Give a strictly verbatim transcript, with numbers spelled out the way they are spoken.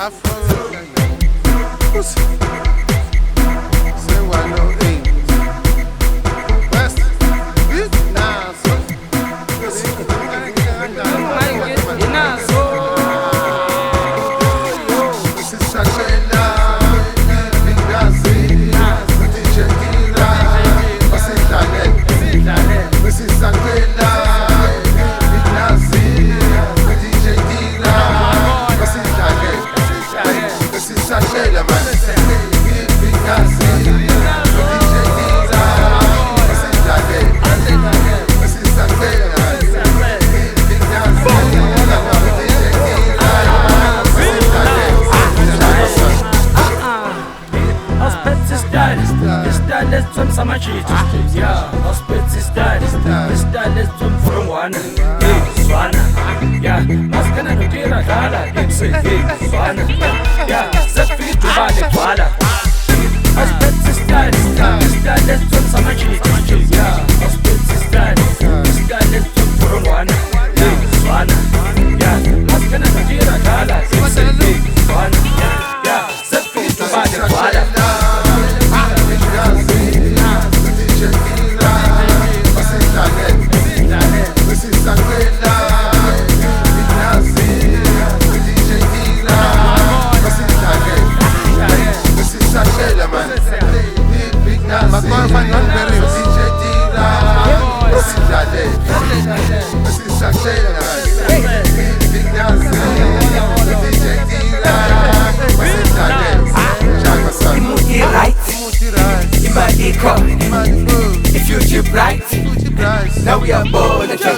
Yeah, hospitals studies, studies from one. Hey, Swana. Yeah, maskana no tira gala. It's a hey, Swana. Yeah, safi tu bale kwala. Hospitals studies, studies from Samachi. Yeah, hospitals studies, studies from one. Hey, Swana. Yeah, maskana no tira gala. It's a hey, Swana. Yeah, safi tu bale kwala. If you chip right, now we are born.